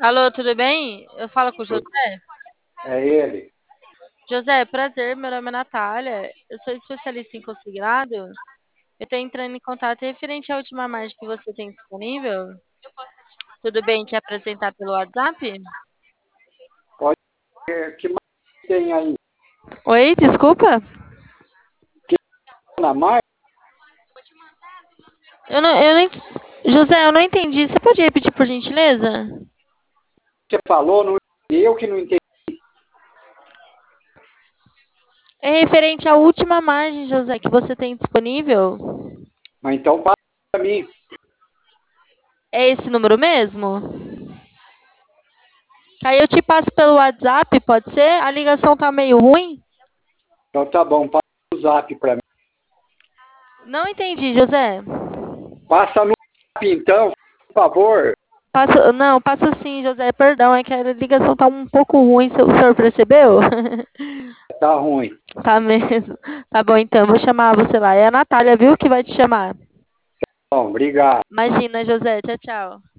Alô, tudo bem? Eu falo com o José. É ele. José, prazer, meu nome é Natália. Eu sou especialista em consignado. Eu estou entrando em contato referente à última margem que você tem disponível. Tudo bem te apresentar pelo WhatsApp? Pode que mais tem aí? Oi, desculpa. Que na mais José, eu não entendi. Você pode repetir por gentileza? você falou, não eu que não entendi. É referente à última margem, José, que você tem disponível. Mas então passa para mim. É esse número mesmo? Aí eu te passo pelo WhatsApp, pode ser? A ligação tá meio ruim? Então tá bom, passa o zap para mim. Não entendi, José. Passa no zap então, por favor. Não, passa sim, José. Perdão, é que a ligação tá um pouco ruim, o senhor percebeu? Tá ruim. Tá mesmo. Tá bom, então, vou chamar você lá. É a Natália, viu, que vai te chamar. Bom, obrigado. Imagina, José. Tchau, tchau.